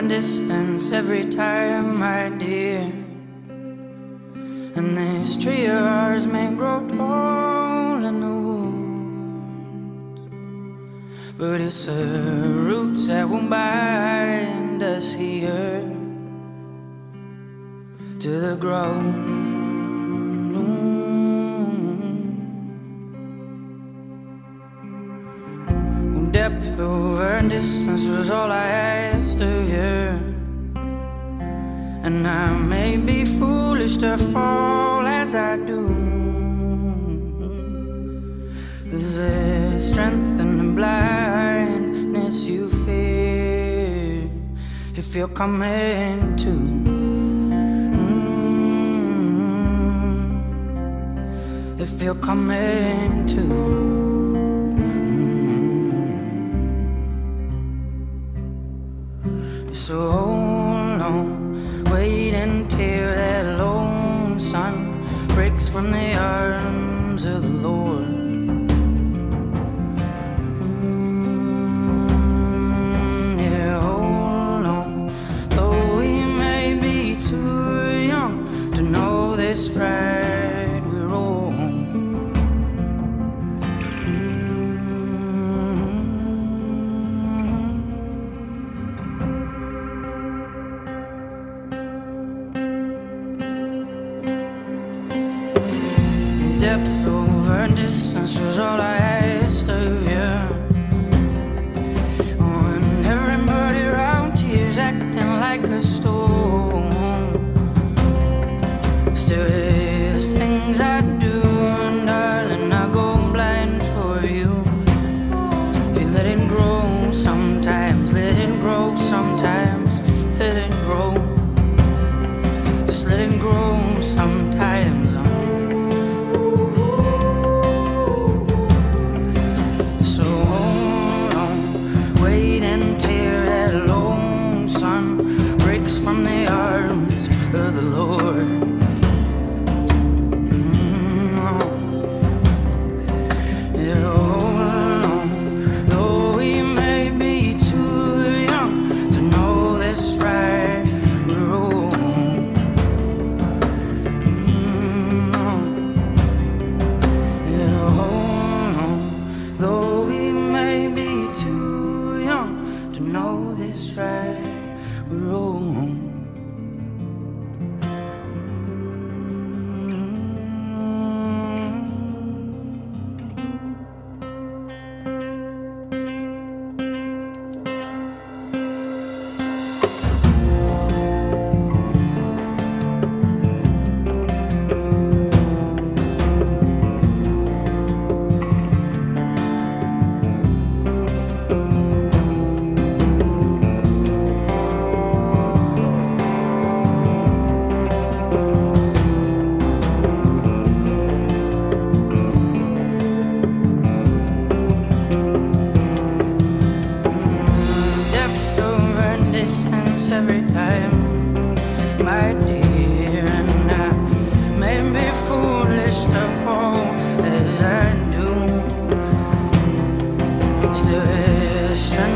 and distance every time, my dear. And this tree of ours may grow tall in the woods, but it's the roots that will bind us here to the ground. Depth over distance was all I asked of you, and I may be foolish to fall as I do. Is there strength in the blindness you fear if you're coming to? If you're coming to. So hold on, wait until that lone sun breaks from the arms of the Lord. Yeah, hold on, though we may be too young to know this right we're wrong. Depth over distance was all I asked of you, when everybody around here's acting like a storm. Still there's things I do, and darling, I go blind for you. If you let it grow sometimes, let it grow sometimes, let it grow. Just let it grow sometimes. From the arms of the Lord. Yeah, hold on, though we may be too young to know this right we're wrong. Yeah, hold on, though we may be too young to know this right we're wrong. Every time, my dear, and I may be foolish to fall as I do. Still, there's strength